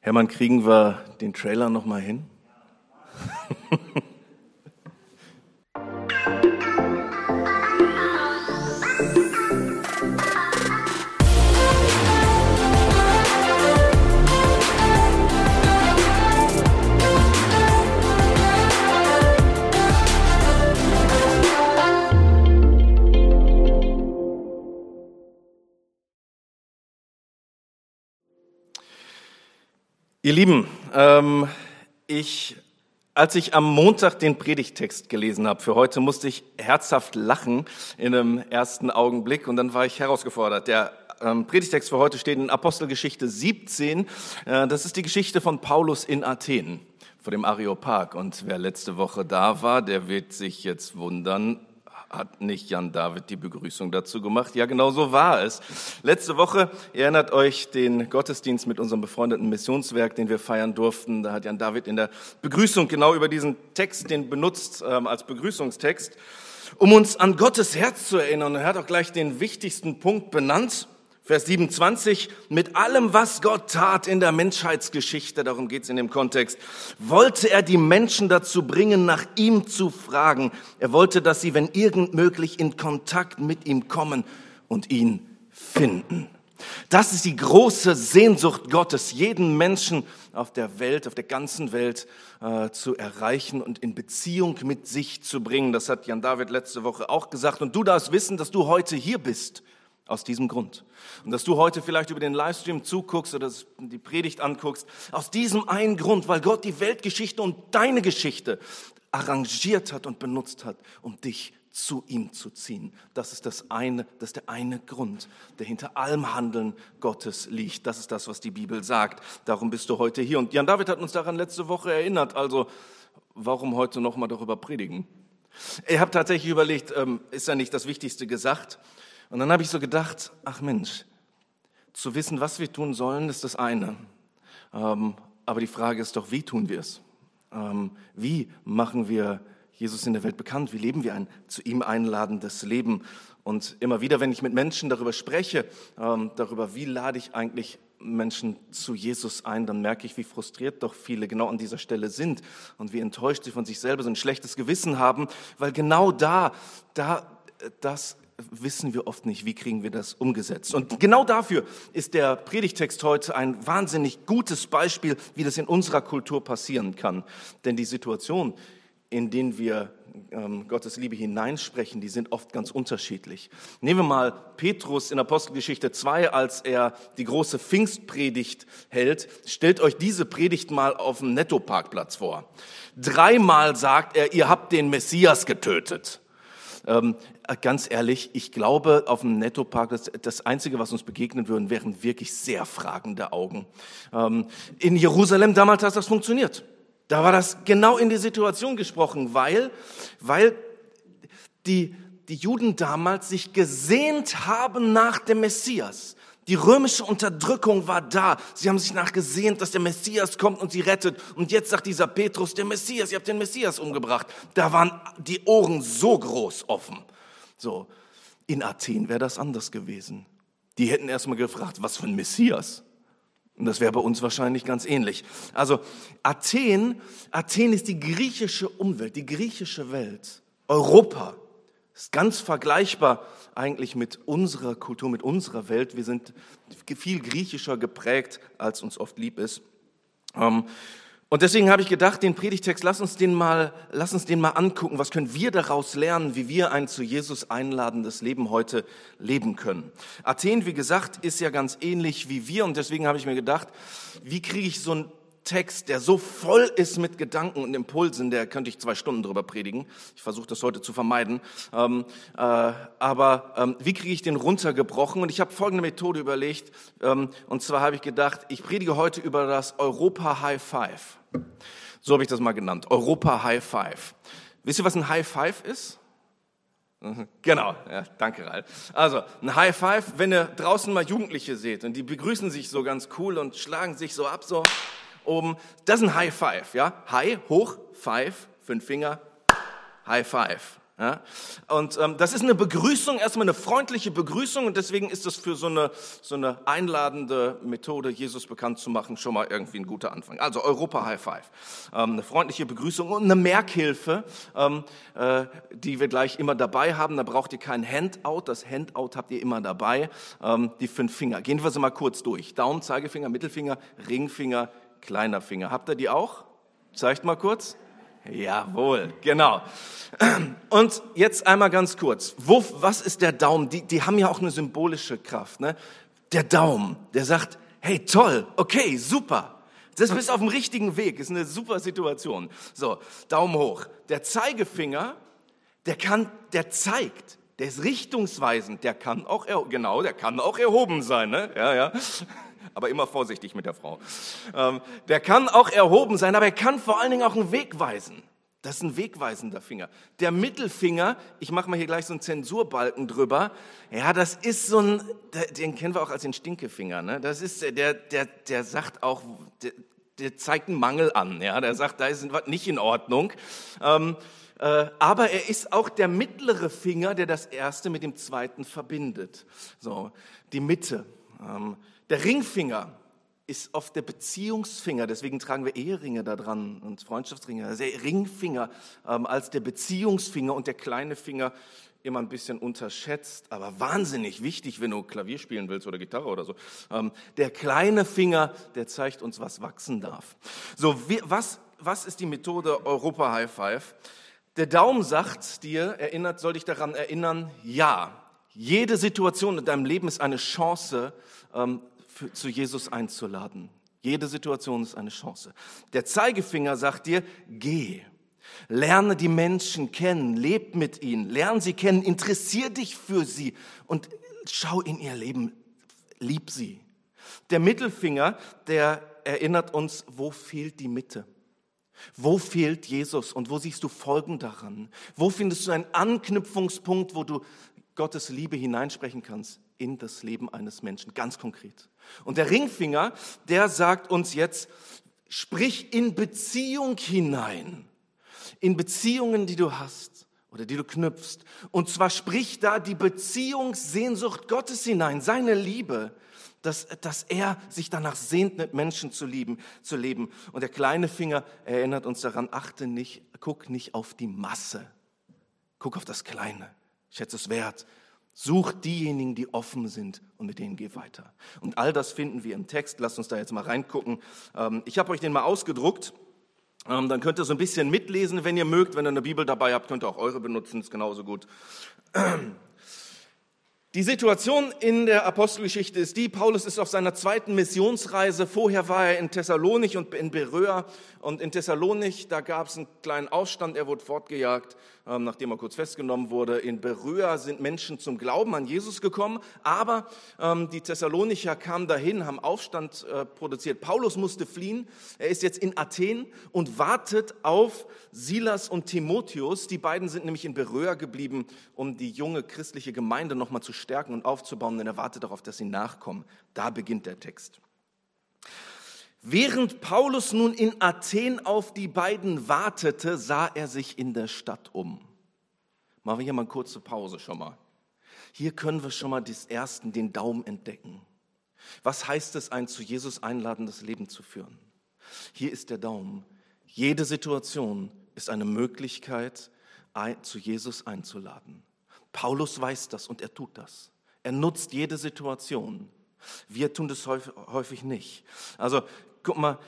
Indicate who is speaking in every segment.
Speaker 1: Hermann, kriegen wir den Trailer noch mal hin? Ihr Lieben, als ich am Montag den Predigttext gelesen habe für heute, musste ich herzhaft lachen in einem ersten Augenblick und dann war ich herausgefordert. Der Predigttext für heute steht in Apostelgeschichte 17. Das ist die Geschichte von Paulus in Athen vor dem Areopag. Und wer letzte Woche da war, der wird sich jetzt wundern, hat nicht Jan David die Begrüßung dazu gemacht? Ja, genau so war es. Letzte Woche, ihr erinnert euch, den Gottesdienst mit unserem befreundeten Missionswerk, den wir feiern durften. Da hat Jan David in der Begrüßung genau über diesen Text, den benutzt als Begrüßungstext, um uns an Gottes Herz zu erinnern. Und er hat auch gleich den wichtigsten Punkt benannt. Vers 27, mit allem, was Gott tat in der Menschheitsgeschichte, darum geht es in dem Kontext, wollte er die Menschen dazu bringen, nach ihm zu fragen. Er wollte, dass sie, wenn irgend möglich, in Kontakt mit ihm kommen und ihn finden. Das ist die große Sehnsucht Gottes, jeden Menschen auf der Welt, auf der ganzen Welt zu erreichen und in Beziehung mit sich zu bringen. Das hat Jan David letzte Woche auch gesagt. Und du darfst wissen, dass du heute hier bist. Aus diesem Grund. Und dass du heute vielleicht über den Livestream zuguckst oder die Predigt anguckst, aus diesem einen Grund, weil Gott die Weltgeschichte und deine Geschichte arrangiert hat und benutzt hat, um dich zu ihm zu ziehen. Das ist der eine Grund, der hinter allem Handeln Gottes liegt. Das ist das, was die Bibel sagt. Darum bist du heute hier. Und Jan David hat uns daran letzte Woche erinnert. Also, warum heute nochmal darüber predigen? Ich habe tatsächlich überlegt, ist ja nicht das Wichtigste gesagt? Und dann habe ich so gedacht, ach Mensch, zu wissen, was wir tun sollen, ist das eine. Aber die Frage ist doch, wie tun wir es? Wie machen wir Jesus in der Welt bekannt? Wie leben wir ein zu ihm einladendes Leben? Und immer wieder, wenn ich mit Menschen darüber spreche, darüber, wie lade ich eigentlich Menschen zu Jesus ein, dann merke ich, wie frustriert doch viele genau an dieser Stelle sind und wie enttäuscht sie von sich selber so ein schlechtes Gewissen haben, weil genau das wissen wir oft nicht, wie kriegen wir das umgesetzt. Und genau dafür ist der Predigtext heute ein wahnsinnig gutes Beispiel, wie das in unserer Kultur passieren kann. Denn die Situation, in denen wir Gottes Liebe hineinsprechen, die sind oft ganz unterschiedlich. Nehmen wir mal Petrus in Apostelgeschichte 2, als er die große Pfingstpredigt hält. Stellt euch diese Predigt mal auf dem Nettoparkplatz vor. 3-mal sagt er, ihr habt den Messias getötet. Ganz ehrlich, ich glaube, auf dem Nettopark, das Einzige, was uns begegnen würden, wären wirklich sehr fragende Augen. In Jerusalem damals hat das funktioniert. Da war das genau in die Situation gesprochen, weil die Juden damals sich gesehnt haben nach dem Messias. Die römische Unterdrückung war da. Sie haben sich nachgesehnt, dass der Messias kommt und sie rettet. Und jetzt sagt dieser Petrus, der Messias, ihr habt den Messias umgebracht. Da waren die Ohren so groß offen. So, in Athen wäre das anders gewesen. Die hätten erstmal gefragt, was für ein Messias? Und das wäre bei uns wahrscheinlich ganz ähnlich. Also Athen ist die griechische Umwelt, die griechische Welt. Europa ist ganz vergleichbar eigentlich mit unserer Kultur, mit unserer Welt. Wir sind viel griechischer geprägt, als uns oft lieb ist. Und deswegen habe ich gedacht, den Predigtext, lass uns den mal angucken. Was können wir daraus lernen, wie wir ein zu Jesus einladendes Leben heute leben können? Athen, wie gesagt, ist ja ganz ähnlich wie wir und deswegen habe ich mir gedacht, wie kriege ich so einen Text, der so voll ist mit Gedanken und Impulsen, der könnte ich 2 Stunden drüber predigen. Ich versuche das heute zu vermeiden. Aber wie kriege ich den runtergebrochen? Und ich habe folgende Methode überlegt. Und zwar habe ich gedacht, ich predige heute über das Europa High Five. So habe ich das mal genannt. Europa High Five. Wisst ihr, was ein High Five ist? Genau, ja, danke Ralf. Also, ein High Five, wenn ihr draußen mal Jugendliche seht und die begrüßen sich so ganz cool und schlagen sich so ab, so oben. Das ist ein High Five, ja? High, hoch, Five, 5 Finger, High Five. Ja? Und das ist eine Begrüßung, erstmal eine freundliche Begrüßung und deswegen ist das für so eine einladende Methode, Jesus bekannt zu machen, schon mal irgendwie ein guter Anfang. Also Europa High Five. Eine freundliche Begrüßung und eine Merkhilfe, die wir gleich immer dabei haben. Da braucht ihr kein Handout, das Handout habt ihr immer dabei. Die 5 Finger. Gehen wir sie mal kurz durch. Daumen, Zeigefinger, Mittelfinger, Ringfinger, kleiner Finger. Habt ihr die auch? Zeigt mal kurz. Jawohl, genau. Und jetzt einmal ganz kurz. Was ist der Daumen? Die haben ja auch eine symbolische Kraft. Ne? Der Daumen, der sagt, hey, toll, okay, super. Das bist auf dem richtigen Weg, ist eine super Situation. So, Daumen hoch. Der Zeigefinger, der zeigt, der ist richtungsweisend, der kann auch erhoben sein. Ne? Ja. Aber immer vorsichtig mit der Frau. Der kann auch erhoben sein, aber er kann vor allen Dingen auch einen Weg weisen. Das ist ein wegweisender Finger. Der Mittelfinger, ich mache mal hier gleich so einen Zensurbalken drüber. Ja, das ist den kennen wir auch als den Stinkefinger. Ne? Das ist der sagt auch, der zeigt einen Mangel an. Ja, der sagt, da ist was nicht in Ordnung. Aber er ist auch der mittlere Finger, der das erste mit dem zweiten verbindet. So, die Mitte. Der Ringfinger ist oft der Beziehungsfinger, deswegen tragen wir Eheringe da dran und Freundschaftsringe. Also der Ringfinger als der Beziehungsfinger und der kleine Finger immer ein bisschen unterschätzt, aber wahnsinnig wichtig, wenn du Klavier spielen willst oder Gitarre oder so. Der kleine Finger, der zeigt uns, was wachsen darf. So, was ist die Methode Europa High Five? Der Daumen sagt dir, soll dich daran erinnern, ja, jede Situation in deinem Leben ist eine Chance, zu Jesus einzuladen. Jede Situation ist eine Chance. Der Zeigefinger sagt dir, geh, lerne die Menschen kennen, leb mit ihnen, lerne sie kennen, interessier dich für sie und schau in ihr Leben, lieb sie. Der Mittelfinger, der erinnert uns, wo fehlt die Mitte? Wo fehlt Jesus und wo siehst du Folgen daran? Wo findest du einen Anknüpfungspunkt, wo du Gottes Liebe hineinsprechen kannst in das Leben eines Menschen, ganz konkret. Und der Ringfinger, der sagt uns jetzt, sprich in Beziehung hinein, in Beziehungen, die du hast oder die du knüpfst. Und zwar sprich da die Beziehungssehnsucht Gottes hinein, seine Liebe, dass er sich danach sehnt, mit Menschen zu leben. Und der kleine Finger erinnert uns daran, guck nicht auf die Masse, guck auf das Kleine. Schätze es wert. Such diejenigen, die offen sind und mit denen geh weiter. Und all das finden wir im Text. Lasst uns da jetzt mal reingucken. Ich habe euch den mal ausgedruckt. Dann könnt ihr so ein bisschen mitlesen, wenn ihr mögt. Wenn ihr eine Bibel dabei habt, könnt ihr auch eure benutzen. Ist genauso gut. Die Situation in der Apostelgeschichte ist die, Paulus ist auf seiner zweiten Missionsreise. Vorher war er in Thessalonich und in Beröa. Und in Thessalonich, da gab es einen kleinen Aufstand, er wurde fortgejagt, nachdem er kurz festgenommen wurde. In Beröa sind Menschen zum Glauben an Jesus gekommen, aber die Thessalonicher kamen dahin, haben Aufstand produziert. Paulus musste fliehen, er ist jetzt in Athen und wartet auf Silas und Timotheus. Die beiden sind nämlich in Beröa geblieben, um die junge christliche Gemeinde nochmal zu stärken und aufzubauen, denn er wartet darauf, dass sie nachkommen. Da beginnt der Text. Während Paulus nun in Athen auf die beiden wartete, sah er sich in der Stadt um. Machen wir hier mal eine kurze Pause schon mal. Hier können wir schon mal den Daumen entdecken. Was heißt es, ein zu Jesus einladendes Leben zu führen? Hier ist der Daumen. Jede Situation ist eine Möglichkeit, zu Jesus einzuladen. Paulus weiß das und er tut das. Er nutzt jede Situation. Wir tun das häufig nicht. Also guck mal,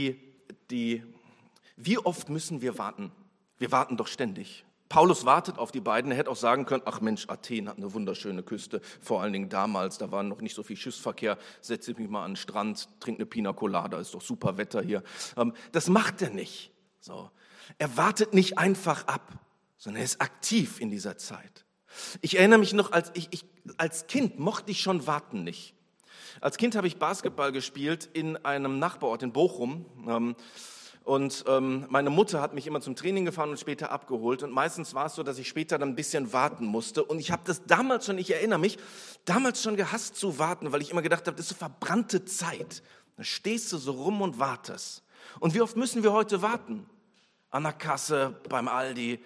Speaker 1: wie oft müssen wir warten? Wir warten doch ständig. Paulus wartet auf die beiden. Er hätte auch sagen können, ach Mensch, Athen hat eine wunderschöne Küste. Vor allen Dingen damals, da war noch nicht so viel Schiffsverkehr. Setze ich mich mal an den Strand, trinke eine Pina Colada, ist doch super Wetter hier. Das macht er nicht. So. Er wartet nicht einfach ab, sondern er ist aktiv in dieser Zeit. Ich erinnere mich noch, als Kind mochte ich schon warten nicht. Als Kind habe ich Basketball gespielt in einem Nachbarort in Bochum. Und meine Mutter hat mich immer zum Training gefahren und später abgeholt. Und meistens war es so, dass ich später dann ein bisschen warten musste. Und ich habe das damals schon, ich erinnere mich, damals schon gehasst zu warten, weil ich immer gedacht habe, das ist so verbrannte Zeit. Da stehst du so rum und wartest. Und wie oft müssen wir heute warten? an der Kasse, beim Aldi,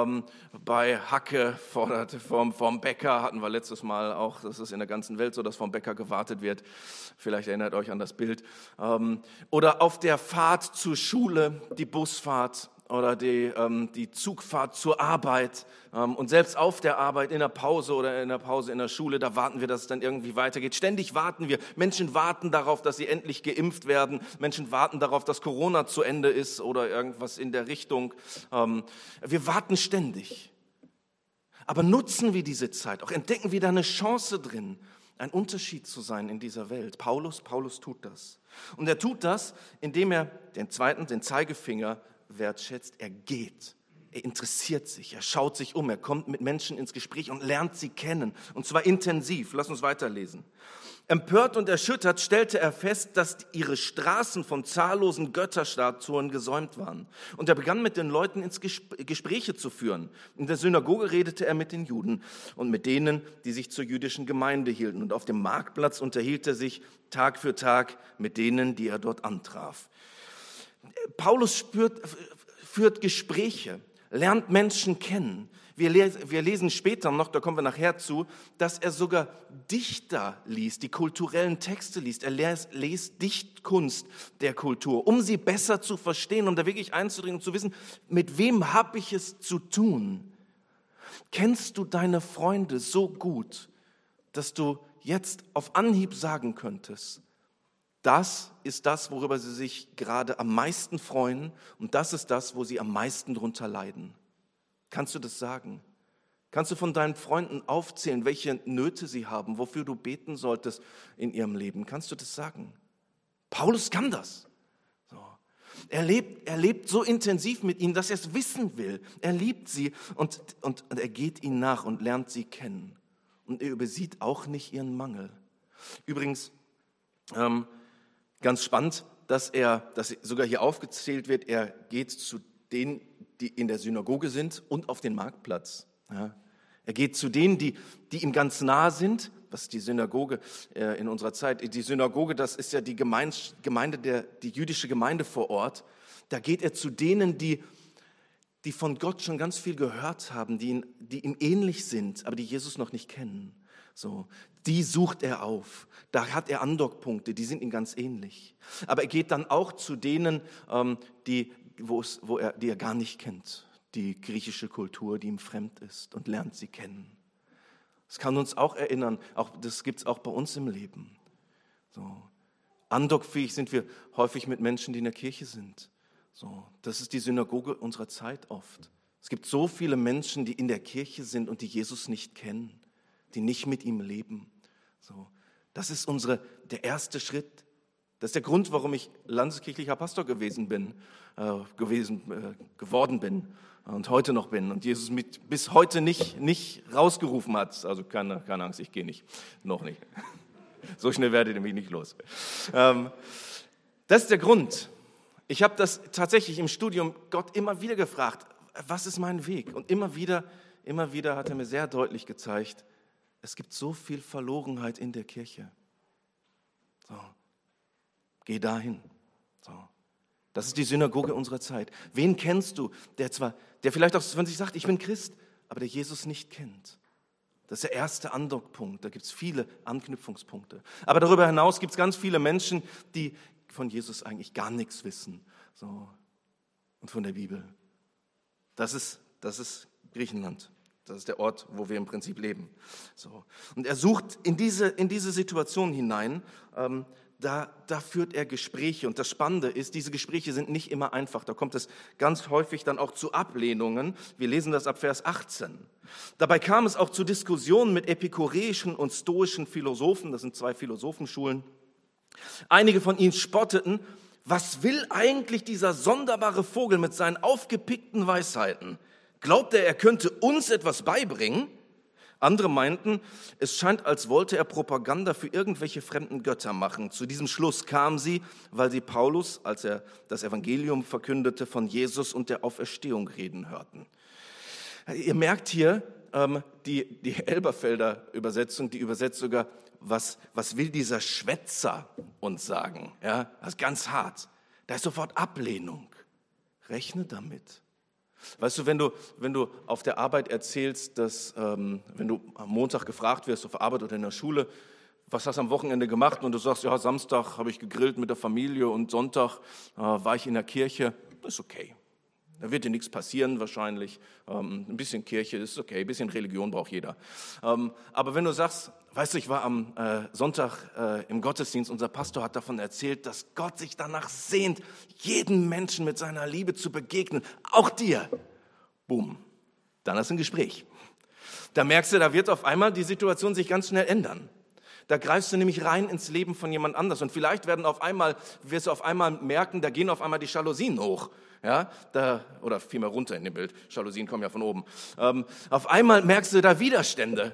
Speaker 1: bei Hacke, vom Bäcker, hatten wir letztes Mal auch, das ist in der ganzen Welt so, dass vom Bäcker gewartet wird. Vielleicht erinnert euch an das Bild. Oder auf der Fahrt zur Schule, die Busfahrt oder die Zugfahrt zur Arbeit. Und selbst auf der Arbeit, in der Pause oder in der Pause in der Schule, da warten wir, dass es dann irgendwie weitergeht. Ständig warten wir. Menschen warten darauf, dass sie endlich geimpft werden. Menschen warten darauf, dass Corona zu Ende ist oder irgendwas in der Richtung. Wir warten ständig. Aber nutzen wir diese Zeit, auch entdecken wir da eine Chance drin, ein Unterschied zu sein in dieser Welt. Paulus tut das. Und er tut das, indem er den Zeigefinger wertschätzt. Er geht, er interessiert sich, er schaut sich um, er kommt mit Menschen ins Gespräch und lernt sie kennen. Und zwar intensiv. Lass uns weiterlesen. Empört und erschüttert stellte er fest, dass ihre Straßen von zahllosen Götterstatuen gesäumt waren. Und er begann mit den Leuten Gespräche zu führen. In der Synagoge redete er mit den Juden und mit denen, die sich zur jüdischen Gemeinde hielten. Und auf dem Marktplatz unterhielt er sich Tag für Tag mit denen, die er dort antraf. Paulus führt Gespräche, lernt Menschen kennen. Wir lesen später noch, da kommen wir nachher zu, dass er sogar Dichter liest, die kulturellen Texte liest. Er liest Dichtkunst der Kultur, um sie besser zu verstehen, um da wirklich einzudringen und zu wissen, mit wem habe ich es zu tun? Kennst du deine Freunde so gut, dass du jetzt auf Anhieb sagen könntest, das ist das, worüber sie sich gerade am meisten freuen und das ist das, wo sie am meisten drunter leiden. Kannst du das sagen? Kannst du von deinen Freunden aufzählen, welche Nöte sie haben, wofür du beten solltest in ihrem Leben? Kannst du das sagen? Paulus kann das. So. Er lebt so intensiv mit ihnen, dass er es wissen will. Er liebt sie und er geht ihnen nach und lernt sie kennen. Und er übersieht auch nicht ihren Mangel. Übrigens, ganz spannend, dass sogar hier aufgezählt wird, er geht zu denen, die in der Synagoge sind und auf den Marktplatz. Ja. Er geht zu denen, die ihm ganz nah sind. Was ist die Synagoge in unserer Zeit? Die Synagoge, das ist ja die die jüdische Gemeinde vor Ort. Da geht er zu denen, die von Gott schon ganz viel gehört haben, die ihm ähnlich sind, aber die Jesus noch nicht kennen. So, die sucht er auf. Da hat er Andockpunkte, die sind ihm ganz ähnlich. Aber er geht dann auch zu denen, die er gar nicht kennt. Die griechische Kultur, die ihm fremd ist und lernt sie kennen. Das kann uns auch erinnern, das gibt es auch bei uns im Leben. So, andockfähig sind wir häufig mit Menschen, die in der Kirche sind. So, das ist die Synagoge unserer Zeit oft. Es gibt so viele Menschen, die in der Kirche sind und die Jesus nicht kennen, die nicht mit ihm leben. So, das ist der erste Schritt. Das ist der Grund, warum ich landeskirchlicher Pastor geworden bin und heute noch bin und Jesus bis heute nicht rausgerufen hat. Also keine Angst, ich gehe nicht, noch nicht. So schnell werdet ihr mich nicht los. Das ist der Grund. Ich habe das tatsächlich im Studium Gott immer wieder gefragt, was ist mein Weg? Und immer wieder hat er mir sehr deutlich gezeigt, es gibt so viel Verlorenheit in der Kirche. So, geh dahin. So. Das ist die Synagoge unserer Zeit. Wen kennst du, der vielleicht auch von sich sagt, ich bin Christ, aber der Jesus nicht kennt? Das ist der erste Andockpunkt. Da gibt es viele Anknüpfungspunkte. Aber darüber hinaus gibt es ganz viele Menschen, die von Jesus eigentlich gar nichts wissen. So. Und von der Bibel. Das ist Griechenland. Das ist der Ort, wo wir im Prinzip leben. So. Und er sucht in diese Situation hinein, da führt er Gespräche. Und das Spannende ist, diese Gespräche sind nicht immer einfach. Da kommt es ganz häufig dann auch zu Ablehnungen. Wir lesen das ab Vers 18. Dabei kam es auch zu Diskussionen mit epikureischen und stoischen Philosophen. Das sind 2 Philosophenschulen. Einige von ihnen spotteten, was will eigentlich dieser sonderbare Vogel mit seinen aufgepickten Weisheiten? Glaubt er könnte uns etwas beibringen? Andere meinten, es scheint, als wollte er Propaganda für irgendwelche fremden Götter machen. Zu diesem Schluss kamen sie, weil sie Paulus, als er das Evangelium verkündete, von Jesus und der Auferstehung reden hörten. Ihr merkt hier, die Elberfelder Übersetzung, die übersetzt sogar, was will dieser Schwätzer uns sagen? Ja, das ist ganz hart. Da ist sofort Ablehnung. Rechne damit. Weißt du, wenn du auf der Arbeit erzählst, dass, wenn du am Montag gefragt wirst, auf der Arbeit oder in der Schule, was hast du am Wochenende gemacht? Und du sagst, ja, Samstag habe ich gegrillt mit der Familie und Sonntag war ich in der Kirche. Das ist okay. Da wird dir nichts passieren wahrscheinlich. Ein bisschen Kirche ist okay, ein bisschen Religion braucht jeder. Aber wenn du sagst, weißt du, ich war am Sonntag im Gottesdienst, unser Pastor hat davon erzählt, dass Gott sich danach sehnt, jeden Menschen mit seiner Liebe zu begegnen, auch dir. Boom, dann hast du ein Gespräch. Da merkst du, da wird auf einmal die Situation sich ganz schnell ändern. Da greifst du nämlich rein ins Leben von jemand anders und vielleicht wirst du auf einmal merken, da gehen auf einmal die Jalousien hoch. Ja, oder vielmehr runter in dem Bild. Jalousien kommen ja von oben. Auf einmal merkst du da Widerstände.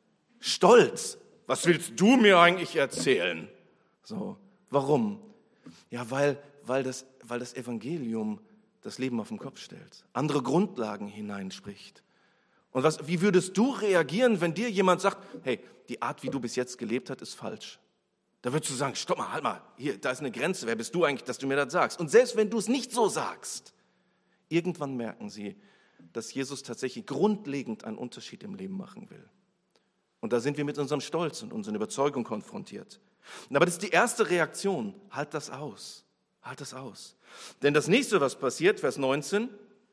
Speaker 1: Stolz. Was willst du mir eigentlich erzählen? So, warum? Ja, weil das Evangelium das Leben auf den Kopf stellt, andere Grundlagen hineinspricht. Und wie würdest du reagieren, wenn dir jemand sagt, hey, die Art, wie du bis jetzt gelebt hast, ist falsch? Da würdest du sagen, stopp mal, halt mal, hier, da ist eine Grenze, wer bist du eigentlich, dass du mir das sagst? Und selbst wenn du es nicht so sagst, irgendwann merken sie, dass Jesus tatsächlich grundlegend einen Unterschied im Leben machen will. Und da sind wir mit unserem Stolz und unserer Überzeugung konfrontiert. Aber das ist die erste Reaktion, halt das aus, halt das aus. Denn das nächste, was passiert, Vers 19,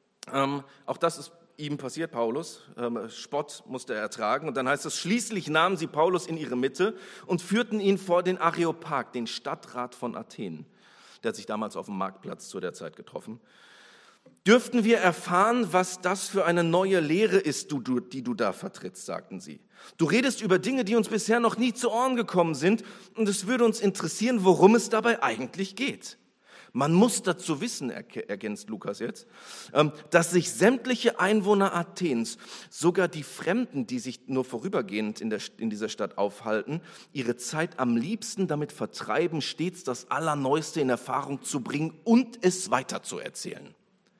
Speaker 1: auch das ist ihm passiert, Paulus, Spott musste er ertragen. Und dann heißt es, schließlich nahmen sie Paulus in ihre Mitte und führten ihn vor den Areopag, den Stadtrat von Athen. Der hat sich damals auf dem Marktplatz zu der Zeit getroffen. Dürften wir erfahren, was das für eine neue Lehre ist, die du da vertrittst, sagten sie. Du redest über Dinge, die uns bisher noch nie zu Ohren gekommen sind. Und es würde uns interessieren, worum es dabei eigentlich geht. Man muss dazu wissen, ergänzt Lukas jetzt, dass sich sämtliche Einwohner Athens, sogar die Fremden, die sich nur vorübergehend in dieser Stadt aufhalten, ihre Zeit am liebsten damit vertreiben, stets das Allerneueste in Erfahrung zu bringen und es weiterzuerzählen.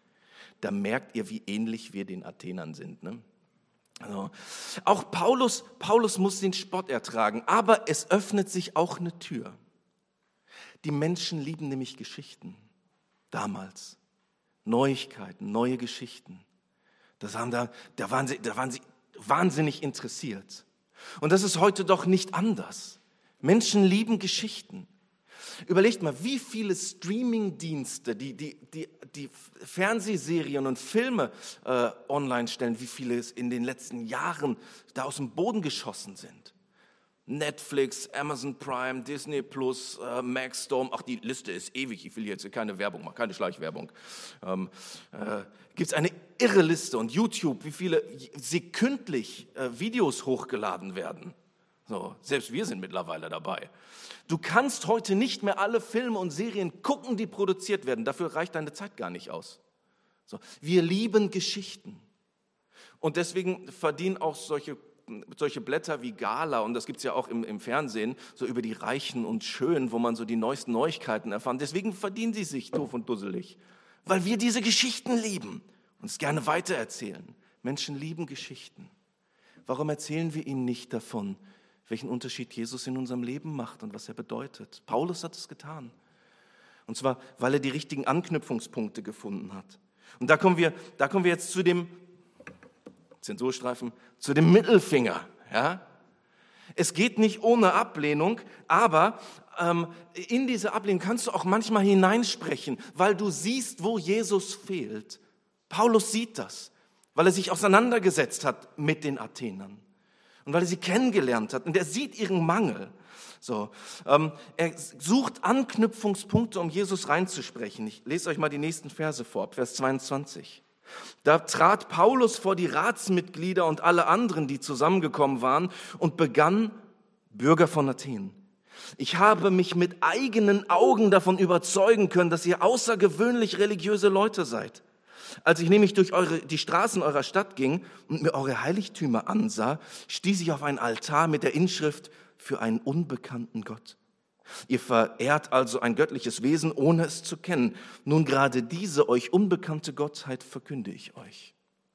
Speaker 1: Da merkt ihr, wie ähnlich wir den Athenern sind, ne? Also, auch Paulus muss den Spott ertragen, aber es öffnet sich auch eine Tür. Die Menschen lieben nämlich Geschichten. Damals. Neuigkeiten, neue Geschichten. Da waren sie wahnsinnig interessiert. Und das ist heute doch nicht anders. Menschen lieben Geschichten. Überlegt mal, wie viele Streaming-Dienste, die Fernsehserien und Filme online stellen, wie viele es in den letzten Jahren da aus dem Boden geschossen sind. Netflix, Amazon Prime, Disney Plus, Maxdome, ach, die Liste ist ewig, ich will jetzt hier keine Werbung machen, keine Schleichwerbung. Gibt es eine irre Liste und YouTube, wie viele sekündlich Videos hochgeladen werden. So, selbst wir sind mittlerweile dabei. Du kannst heute nicht mehr alle Filme und Serien gucken, die produziert werden, dafür reicht deine Zeit gar nicht aus. So, wir lieben Geschichten und deswegen verdienen auch solche Blätter wie Gala, und das gibt es ja auch im Fernsehen, so über die Reichen und Schönen, wo man so die neuesten Neuigkeiten erfährt. Deswegen verdienen sie sich doof und dusselig, weil wir diese Geschichten lieben und es gerne weitererzählen. Menschen lieben Geschichten. Warum erzählen wir ihnen nicht davon, welchen Unterschied Jesus in unserem Leben macht und was er bedeutet? Paulus hat es getan. Und zwar, weil er die richtigen Anknüpfungspunkte gefunden hat. Und da kommen wir jetzt zu dem Zensurstreifen, zu dem Mittelfinger. Ja? Es geht nicht ohne Ablehnung, aber in diese Ablehnung kannst du auch manchmal hineinsprechen, weil du siehst, wo Jesus fehlt. Paulus sieht das, weil er sich auseinandergesetzt hat mit den Athenern und weil er sie kennengelernt hat und er sieht ihren Mangel. So, er sucht Anknüpfungspunkte, um Jesus reinzusprechen. Ich lese euch mal die nächsten Verse vor, Vers 22. Da trat Paulus vor die Ratsmitglieder und alle anderen, die zusammengekommen waren, und begann, Bürger von Athen, ich habe mich mit eigenen Augen davon überzeugen können, dass ihr außergewöhnlich religiöse Leute seid. Als ich nämlich durch die Straßen eurer Stadt ging und mir eure Heiligtümer ansah, stieß ich auf einen Altar mit der Inschrift für einen unbekannten Gott. Ihr verehrt also ein göttliches Wesen, ohne es zu kennen. Nun gerade diese euch unbekannte Gottheit verkünde ich euch.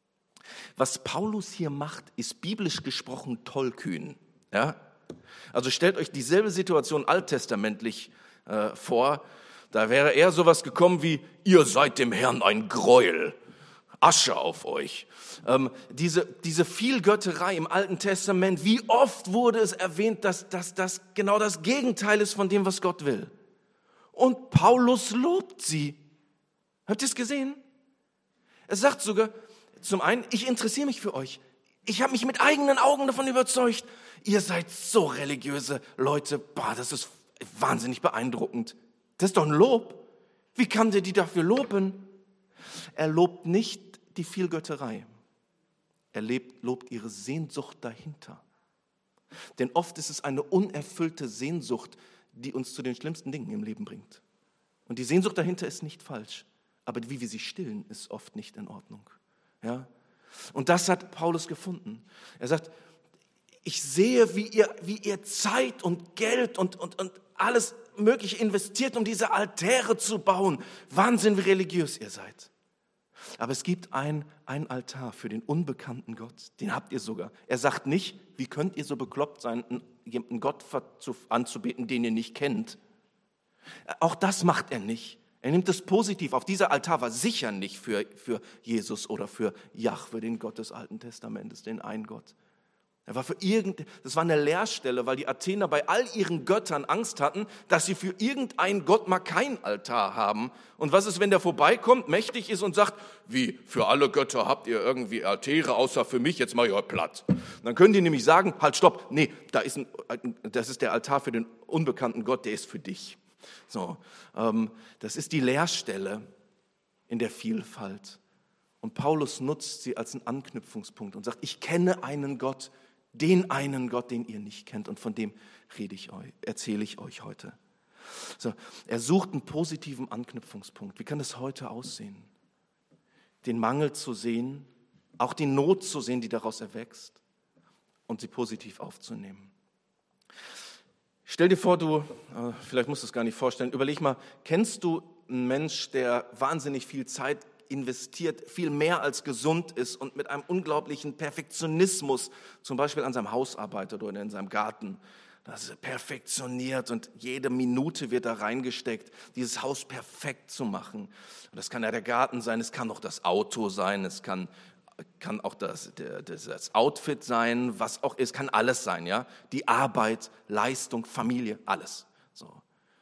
Speaker 1: Was Paulus hier macht, ist biblisch gesprochen tollkühn. Ja? Also stellt euch dieselbe Situation alttestamentlich vor. Da wäre eher sowas gekommen wie, ihr seid dem Herrn ein Gräuel. Asche auf euch. Diese Vielgötterei im Alten Testament, wie oft wurde es erwähnt, dass das genau das Gegenteil ist von dem, was Gott will. Und Paulus lobt sie. Habt ihr es gesehen? Er sagt sogar, zum einen, ich interessiere mich für euch. Ich habe mich mit eigenen Augen davon überzeugt. Ihr seid so religiöse Leute. Boah, das ist wahnsinnig beeindruckend. Das ist doch ein Lob. Wie kann der die dafür loben? Er lobt nicht die Vielgötterei. Er lobt ihre Sehnsucht dahinter. Denn oft ist es eine unerfüllte Sehnsucht, die uns zu den schlimmsten Dingen im Leben bringt. Und die Sehnsucht dahinter ist nicht falsch. Aber wie wir sie stillen, ist oft nicht in Ordnung. Ja? Und das hat Paulus gefunden. Er sagt, ich sehe, wie ihr Zeit und Geld und alles Mögliche investiert, um diese Altäre zu bauen. Wahnsinn, wie religiös ihr seid. Aber es gibt einen Altar für den unbekannten Gott. Den habt ihr sogar. Er sagt nicht, wie könnt ihr so bekloppt sein, einen Gott anzubeten, den ihr nicht kennt. Auch das macht er nicht. Er nimmt es positiv. Auf dieser Altar war sicher nicht für Jesus oder für Jahwe, den Gott des Alten Testamentes, den einen Gott. Das war eine Leerstelle, weil die Athener bei all ihren Göttern Angst hatten, dass sie für irgendeinen Gott mal keinen Altar haben. Und was ist, wenn der vorbeikommt, mächtig ist und sagt, wie, für alle Götter habt ihr irgendwie Altäre, außer für mich, jetzt mach ich euch platt. Dann können die nämlich sagen, halt, stopp, nee, das ist der Altar für den unbekannten Gott, der ist für dich. So, das ist die Leerstelle in der Vielfalt. Und Paulus nutzt sie als einen Anknüpfungspunkt und sagt, ich kenne einen Gott, den ihr nicht kennt, und von dem erzähle ich euch heute. So, er sucht einen positiven Anknüpfungspunkt. Wie kann das heute aussehen? Den Mangel zu sehen, auch die Not zu sehen, die daraus erwächst, und sie positiv aufzunehmen. Stell dir vor, vielleicht musst du es gar nicht vorstellen, überleg mal, kennst du einen Mensch, der wahnsinnig viel Zeit investiert, viel mehr als gesund ist und mit einem unglaublichen Perfektionismus, zum Beispiel an seinem Haus arbeitet oder in seinem Garten, das ist perfektioniert und jede Minute wird da reingesteckt, dieses Haus perfekt zu machen. Und das kann ja der Garten sein, es kann auch das Auto sein, es kann auch das Outfit sein, was auch ist, kann alles sein, ja? Die Arbeit, Leistung, Familie, alles. So.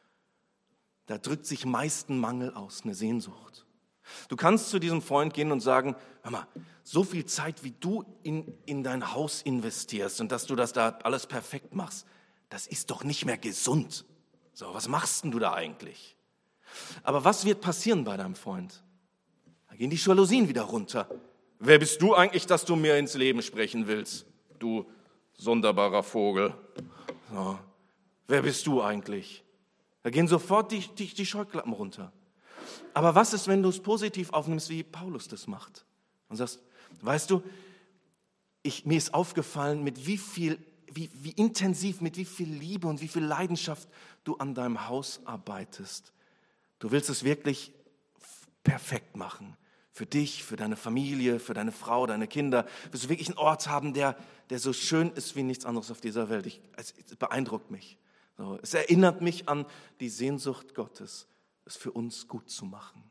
Speaker 1: Da drückt sich meist ein Mangel aus, eine Sehnsucht. Du kannst zu diesem Freund gehen und sagen, hör mal, so viel Zeit, wie du in dein Haus investierst und dass du das da alles perfekt machst, das ist doch nicht mehr gesund. So, was machst denn du da eigentlich? Aber was wird passieren bei deinem Freund? Da gehen die Jalousien wieder runter. Wer bist du eigentlich, dass du mir ins Leben sprechen willst, du sonderbarer Vogel? So. Wer bist du eigentlich? Da gehen sofort die Scheuklappen runter. Aber was ist, wenn du es positiv aufnimmst, wie Paulus das macht? Und sagst, weißt du, mir ist aufgefallen, mit wie intensiv, mit wie viel Liebe und wie viel Leidenschaft du an deinem Haus arbeitest. Du willst es wirklich perfekt machen. Für dich, für deine Familie, für deine Frau, deine Kinder. Willst du wirklich einen Ort haben, der so schön ist wie nichts anderes auf dieser Welt. Es beeindruckt mich. So, es erinnert mich an die Sehnsucht Gottes, es für uns gut zu machen.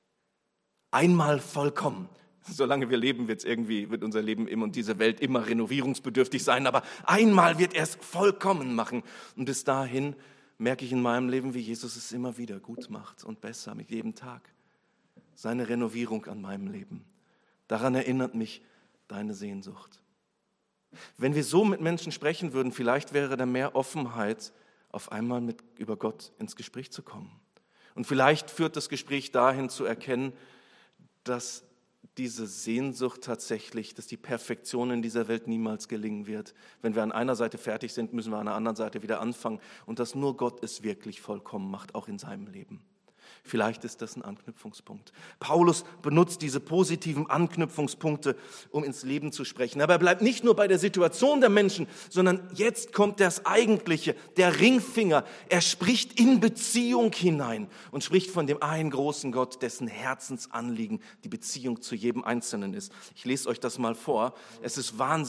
Speaker 1: Einmal vollkommen. Solange wir leben, wird unser Leben und diese Welt immer renovierungsbedürftig sein, aber einmal wird er es vollkommen machen. Und bis dahin merke ich in meinem Leben, wie Jesus es immer wieder gut macht und besser mit jedem Tag. Seine Renovierung an meinem Leben. Daran erinnert mich deine Sehnsucht. Wenn wir so mit Menschen sprechen würden, vielleicht wäre da mehr Offenheit, auf einmal über Gott ins Gespräch zu kommen. Und vielleicht führt das Gespräch dahin zu erkennen, dass diese Sehnsucht tatsächlich, dass die Perfektion in dieser Welt niemals gelingen wird. Wenn wir an einer Seite fertig sind, müssen wir an der anderen Seite wieder anfangen. Und dass nur Gott es wirklich vollkommen macht, auch in seinem Leben. Vielleicht ist das ein Anknüpfungspunkt. Paulus benutzt diese positiven Anknüpfungspunkte, um ins Leben zu sprechen. Aber er bleibt nicht nur bei der Situation der Menschen, sondern jetzt kommt das Eigentliche, der Ringfinger. Er spricht in Beziehung hinein und spricht von dem einen großen Gott, dessen Herzensanliegen die Beziehung zu jedem Einzelnen ist. Ich lese euch das mal vor. Es ist Wahnsinn,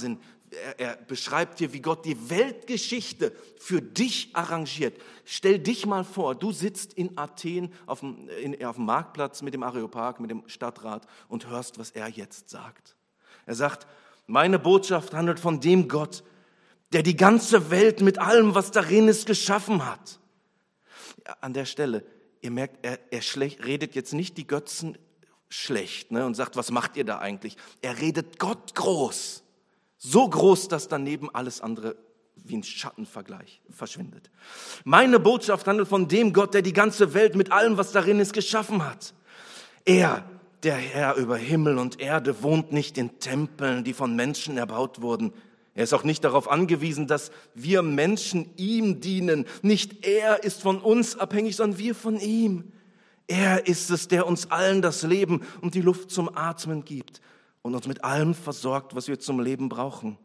Speaker 1: er beschreibt hier, wie Gott die Weltgeschichte für dich arrangiert. Stell dich mal vor, du sitzt in Athen auf dem Marktplatz mit dem Areopag, mit dem Stadtrat und hörst, was er jetzt sagt. Er sagt, meine Botschaft handelt von dem Gott, der die ganze Welt mit allem, was darin ist, geschaffen hat. Ja, an der Stelle, ihr merkt, er redet jetzt nicht die Götzen schlecht, ne, und sagt, was macht ihr da eigentlich? Er redet Gott groß. So groß, dass daneben alles andere wie ein Schattenvergleich verschwindet. Meine Botschaft handelt von dem Gott, der die ganze Welt mit allem, was darin ist, geschaffen hat. Er, der Herr über Himmel und Erde, wohnt nicht in Tempeln, die von Menschen erbaut wurden. Er ist auch nicht darauf angewiesen, dass wir Menschen ihm dienen. Nicht er ist von uns abhängig, sondern wir von ihm. Er ist es, der uns allen das Leben und die Luft zum Atmen gibt und uns mit allem versorgt, was wir zum Leben brauchen.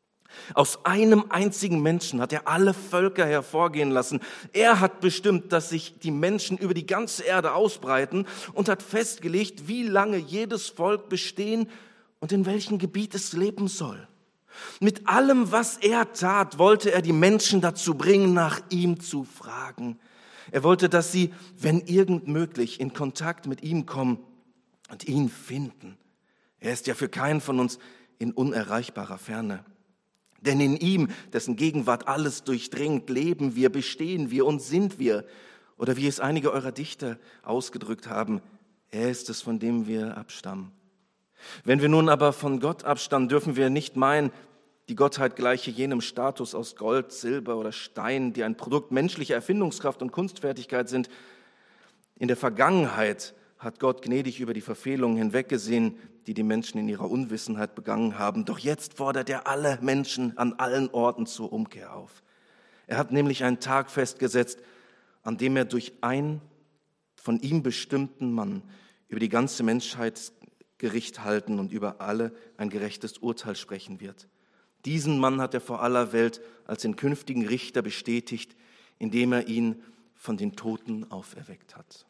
Speaker 1: Aus einem einzigen Menschen hat er alle Völker hervorgehen lassen. Er hat bestimmt, dass sich die Menschen über die ganze Erde ausbreiten und hat festgelegt, wie lange jedes Volk bestehen und in welchem Gebiet es leben soll. Mit allem, was er tat, wollte er die Menschen dazu bringen, nach ihm zu fragen. Er wollte, dass sie, wenn irgend möglich, in Kontakt mit ihm kommen und ihn finden. Er ist ja für keinen von uns in unerreichbarer Ferne. Denn in ihm, dessen Gegenwart alles durchdringt, leben wir, bestehen wir und sind wir. Oder wie es einige eurer Dichter ausgedrückt haben, er ist es, von dem wir abstammen. Wenn wir nun aber von Gott abstammen, dürfen wir nicht meinen, die Gottheit gleiche jenem Status aus Gold, Silber oder Stein, die ein Produkt menschlicher Erfindungskraft und Kunstfertigkeit sind. In der Vergangenheit hat Gott gnädig über die Verfehlungen hinweggesehen, die die Menschen in ihrer Unwissenheit begangen haben. Doch jetzt fordert er alle Menschen an allen Orten zur Umkehr auf. Er hat nämlich einen Tag festgesetzt, an dem er durch einen von ihm bestimmten Mann über die ganze Menschheit Gericht halten und über alle ein gerechtes Urteil sprechen wird. Diesen Mann hat er vor aller Welt als den künftigen Richter bestätigt, indem er ihn von den Toten auferweckt hat.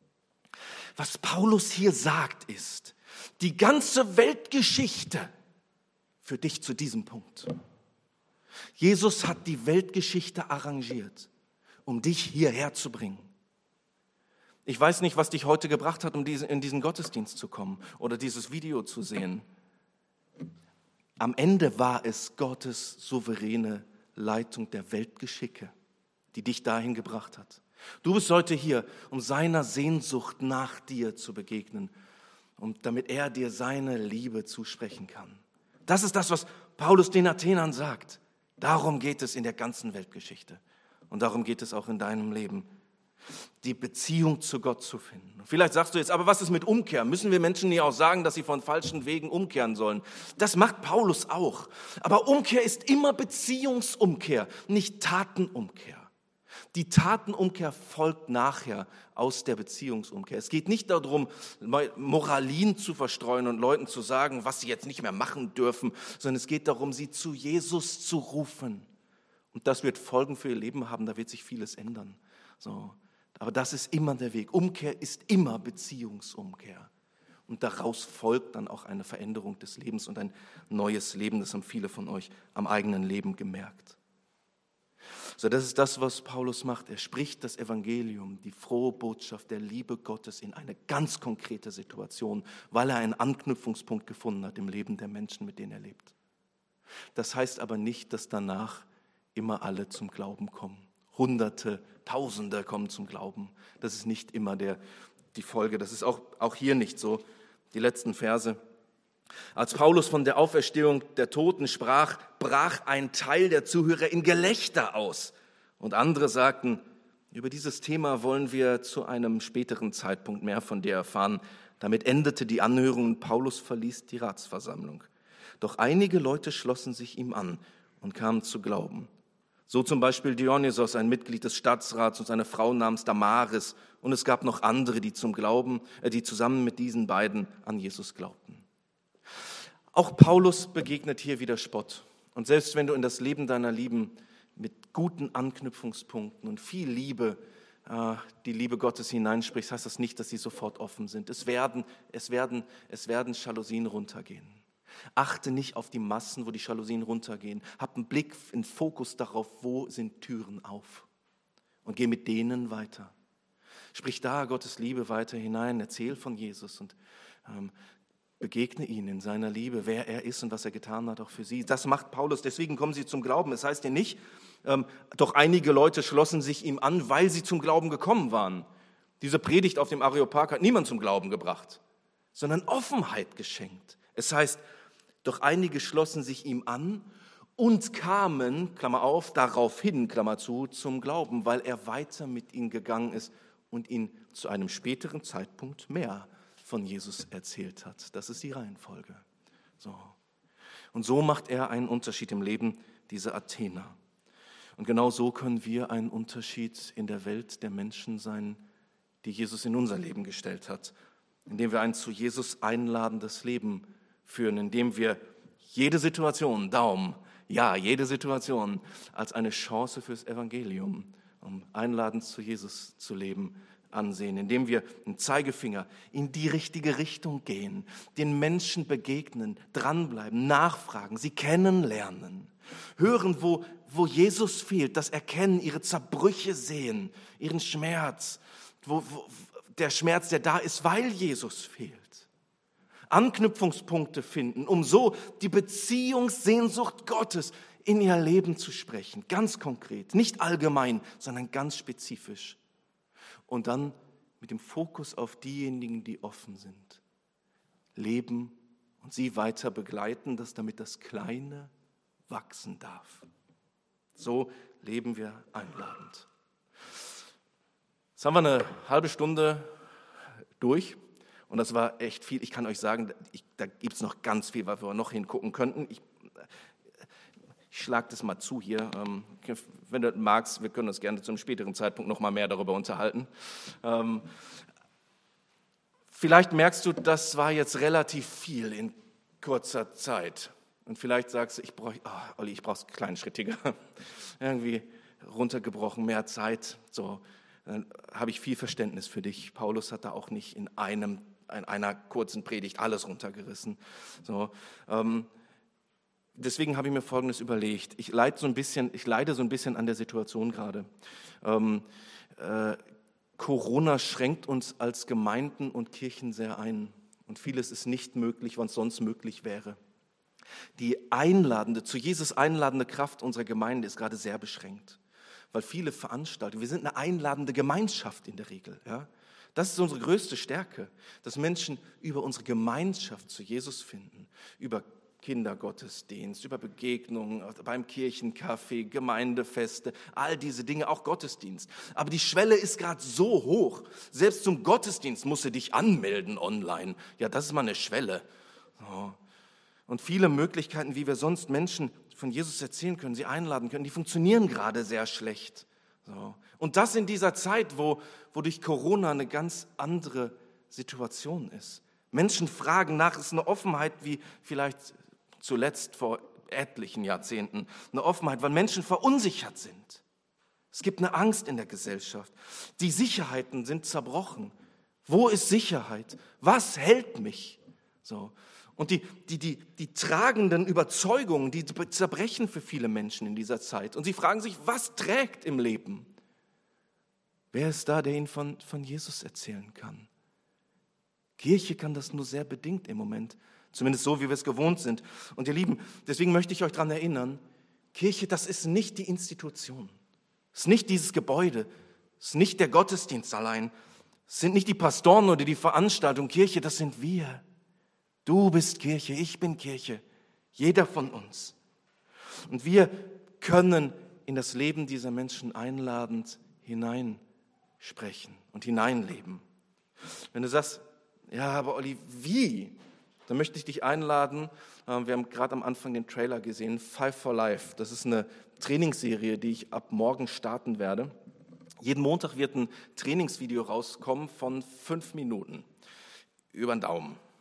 Speaker 1: Was Paulus hier sagt, ist, die ganze Weltgeschichte für dich zu diesem Punkt. Jesus hat die Weltgeschichte arrangiert, um dich hierher zu bringen. Ich weiß nicht, was dich heute gebracht hat, um in diesen Gottesdienst zu kommen oder dieses Video zu sehen. Am Ende war es Gottes souveräne Leitung der Weltgeschicke, die dich dahin gebracht hat. Du bist heute hier, um seiner Sehnsucht nach dir zu begegnen und damit er dir seine Liebe zusprechen kann. Das ist das, was Paulus den Athenern sagt. Darum geht es in der ganzen Weltgeschichte und darum geht es auch in deinem Leben, die Beziehung zu Gott zu finden. Vielleicht sagst du jetzt, aber was ist mit Umkehr? Müssen wir Menschen nicht auch sagen, dass sie von falschen Wegen umkehren sollen? Das macht Paulus auch. Aber Umkehr ist immer Beziehungsumkehr, nicht Tatenumkehr. Die Tatenumkehr folgt nachher aus der Beziehungsumkehr. Es geht nicht darum, Moralien zu verstreuen und Leuten zu sagen, was sie jetzt nicht mehr machen dürfen, sondern es geht darum, sie zu Jesus zu rufen. Und das wird Folgen für ihr Leben haben, da wird sich vieles ändern. So. Aber das ist immer der Weg. Umkehr ist immer Beziehungsumkehr. Und daraus folgt dann auch eine Veränderung des Lebens und ein neues Leben. Das haben viele von euch am eigenen Leben gemerkt. So, das ist das, was Paulus macht. Er spricht das Evangelium, die frohe Botschaft der Liebe Gottes in eine ganz konkrete Situation, weil er einen Anknüpfungspunkt gefunden hat im Leben der Menschen, mit denen er lebt. Das heißt aber nicht, dass danach immer alle zum Glauben kommen. Hunderte, Tausende kommen zum Glauben. Das ist nicht immer die Folge. Das ist auch hier nicht so. Die letzten Verse. Als Paulus von der Auferstehung der Toten sprach, brach ein Teil der Zuhörer in Gelächter aus. Und andere sagten, über dieses Thema wollen wir zu einem späteren Zeitpunkt mehr von dir erfahren. Damit endete die Anhörung und Paulus verließ die Ratsversammlung. Doch einige Leute schlossen sich ihm an und kamen zu glauben. So zum Beispiel Dionysos, ein Mitglied des Stadtrats, und seine Frau namens Damaris. Und es gab noch andere, die zusammen mit diesen beiden an Jesus glaubten. Auch Paulus begegnet hier wieder Spott. Und selbst wenn du in das Leben deiner Lieben mit guten Anknüpfungspunkten und viel Liebe, die Liebe Gottes hineinsprichst, heißt das nicht, dass sie sofort offen sind. Es werden Jalousien runtergehen. Achte nicht auf die Massen, wo die Jalousien runtergehen. Hab einen Blick, einen Fokus darauf, wo sind Türen auf. Und geh mit denen weiter. Sprich da Gottes Liebe weiter hinein, erzähl von Jesus und begegne ihn in seiner Liebe, wer er ist und was er getan hat, auch für sie. Das macht Paulus, deswegen kommen sie zum Glauben. Es heißt ja nicht, doch einige Leute schlossen sich ihm an, weil sie zum Glauben gekommen waren. Diese Predigt auf dem Areopag hat niemand zum Glauben gebracht, sondern Offenheit geschenkt. Es heißt, doch einige schlossen sich ihm an und kamen, Klammer auf, daraufhin, Klammer zu, zum Glauben, weil er weiter mit ihnen gegangen ist und ihnen zu einem späteren Zeitpunkt mehr von Jesus erzählt hat. Das ist die Reihenfolge. So. Und so macht er einen Unterschied im Leben dieser Athener. Und genau so können wir einen Unterschied in der Welt der Menschen sein, die Jesus in unser Leben gestellt hat, indem wir ein zu Jesus einladendes Leben führen, indem wir jede Situation, jede Situation als eine Chance fürs Evangelium, um einladend zu Jesus zu leben, ansehen, indem wir einen Zeigefinger in die richtige Richtung gehen, den Menschen begegnen, dranbleiben, nachfragen, sie kennenlernen, hören, wo Jesus fehlt, das erkennen, ihre Zerbrüche sehen, ihren Schmerz, wo der Schmerz, der da ist, weil Jesus fehlt. Anknüpfungspunkte finden, um so die Beziehungssehnsucht Gottes in ihr Leben zu sprechen, ganz konkret, nicht allgemein, sondern ganz spezifisch. Und dann mit dem Fokus auf diejenigen, die offen sind, leben und sie weiter begleiten, damit das Kleine wachsen darf. So leben wir einladend. Jetzt haben wir eine halbe Stunde durch und das war echt viel. Ich kann euch sagen, da gibt es noch ganz viel, was wir noch hingucken könnten. Ich schlage das mal zu hier. Wenn du magst, wir können uns gerne zu einem späteren Zeitpunkt noch mal mehr darüber unterhalten. Vielleicht merkst du, das war jetzt relativ viel in kurzer Zeit. Und vielleicht sagst du, Olli, ich brauche es kleinschrittiger. Irgendwie runtergebrochen, mehr Zeit. So, dann habe ich viel Verständnis für dich. Paulus hat da auch nicht in einer kurzen Predigt alles runtergerissen. So, deswegen habe ich mir Folgendes überlegt. Ich leide so ein bisschen an der Situation gerade. Corona schränkt uns als Gemeinden und Kirchen sehr ein. Und vieles ist nicht möglich, was sonst möglich wäre. Die zu Jesus einladende Kraft unserer Gemeinde ist gerade sehr beschränkt. Weil viele Veranstaltungen, wir sind eine einladende Gemeinschaft in der Regel. Ja? Das ist unsere größte Stärke, dass Menschen über unsere Gemeinschaft zu Jesus finden, über Kindergottesdienst, über Begegnungen beim Kirchencafé, Gemeindefeste, all diese Dinge, auch Gottesdienst. Aber die Schwelle ist gerade so hoch. Selbst zum Gottesdienst musst du dich anmelden online. Ja, das ist mal eine Schwelle. So. Und viele Möglichkeiten, wie wir sonst Menschen von Jesus erzählen können, sie einladen können, die funktionieren gerade sehr schlecht. So. Und das in dieser Zeit, wo durch Corona eine ganz andere Situation ist. Menschen fragen nach, es ist eine Offenheit wie vielleicht zuletzt vor etlichen Jahrzehnten, eine Offenheit, weil Menschen verunsichert sind. Es gibt eine Angst in der Gesellschaft. Die Sicherheiten sind zerbrochen. Wo ist Sicherheit? Was hält mich? So. Und die tragenden Überzeugungen, die zerbrechen für viele Menschen in dieser Zeit. Und sie fragen sich, was trägt im Leben? Wer ist da, der ihnen von Jesus erzählen kann? Kirche kann das nur sehr bedingt im Moment, zumindest so, wie wir es gewohnt sind. Und ihr Lieben, deswegen möchte ich euch daran erinnern, Kirche, das ist nicht die Institution. Es ist nicht dieses Gebäude. Es ist nicht der Gottesdienst allein. Es sind nicht die Pastoren oder die Veranstaltung. Kirche, das sind wir. Du bist Kirche, ich bin Kirche, jeder von uns. Und wir können in das Leben dieser Menschen einladend hineinsprechen und hineinleben. Wenn du sagst, ja, aber Olli, wie? Dann möchte ich dich einladen, wir haben gerade am Anfang den Trailer gesehen, 5 for Life. Das ist eine Trainingsserie, die ich ab morgen starten werde. Jeden Montag wird ein Trainingsvideo rauskommen von 5 Minuten über den Daumen.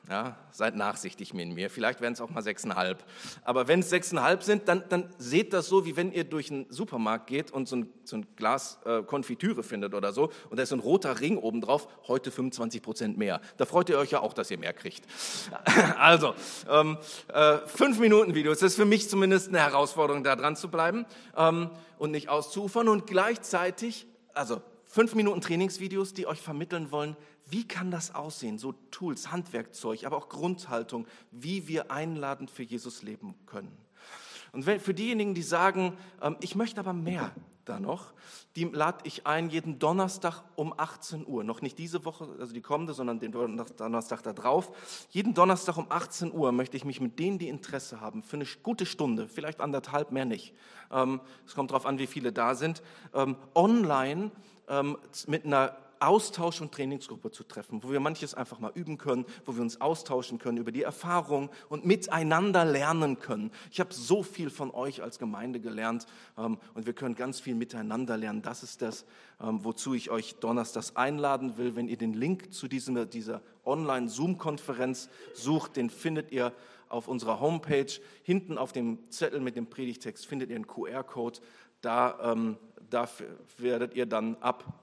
Speaker 1: Ja, seid nachsichtig mit mir. Vielleicht werden es auch mal 6,5. Aber wenn es 6,5 sind, dann seht das so, wie wenn ihr durch einen Supermarkt geht und so ein Glas Konfitüre findet oder so. Und da ist so ein roter Ring oben drauf, heute 25% mehr. Da freut ihr euch ja auch, dass ihr mehr kriegt. Also, 5-Minuten-Videos, das ist für mich zumindest eine Herausforderung, da dran zu bleiben und nicht auszuufern. Und gleichzeitig, also 5 Minuten Trainingsvideos, die euch vermitteln wollen, wie kann das aussehen? So Tools, Handwerkzeug, aber auch Grundhaltung, wie wir einladend für Jesus leben können. Und für diejenigen, die sagen, ich möchte aber mehr da noch, die lade ich ein, jeden Donnerstag um 18 Uhr, noch nicht diese Woche, also die kommende, sondern den Donnerstag da drauf. Jeden Donnerstag um 18 Uhr möchte ich mich mit denen, die Interesse haben, für eine gute Stunde, vielleicht 1,5, mehr nicht. Es kommt darauf an, wie viele da sind, online mit einer Austausch- und Trainingsgruppe zu treffen, wo wir manches einfach mal üben können, wo wir uns austauschen können über die Erfahrung und miteinander lernen können. Ich habe so viel von euch als Gemeinde gelernt und wir können ganz viel miteinander lernen. Das ist das, wozu ich euch donnerstags einladen will. Wenn ihr den Link zu dieser Online-Zoom-Konferenz sucht, den findet ihr auf unserer Homepage. Hinten auf dem Zettel mit dem Predigtext findet ihr einen QR-Code. Da werdet ihr dann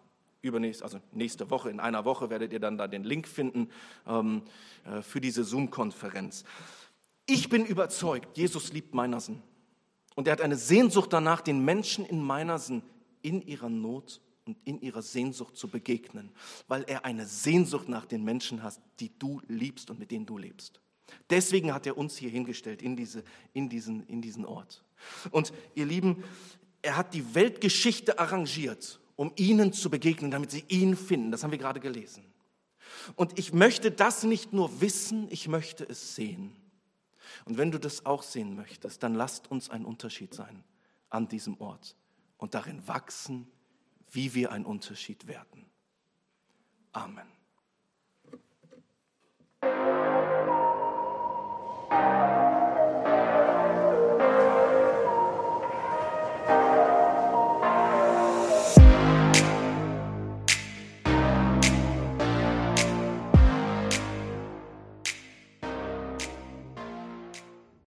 Speaker 1: nächste Woche, in einer Woche werdet ihr dann da den Link finden für diese Zoom-Konferenz. Ich bin überzeugt, Jesus liebt Meinersen. Und er hat eine Sehnsucht danach, den Menschen in Meinersen in ihrer Not und in ihrer Sehnsucht zu begegnen, weil er eine Sehnsucht nach den Menschen hat, die du liebst und mit denen du lebst. Deswegen hat er uns hier hingestellt in diesen Ort. Und ihr Lieben, er hat die Weltgeschichte arrangiert, um ihnen zu begegnen, damit sie ihn finden. Das haben wir gerade gelesen. Und ich möchte das nicht nur wissen, ich möchte es sehen. Und wenn du das auch sehen möchtest, dann lasst uns ein Unterschied sein an diesem Ort und darin wachsen, wie wir ein Unterschied werden. Amen.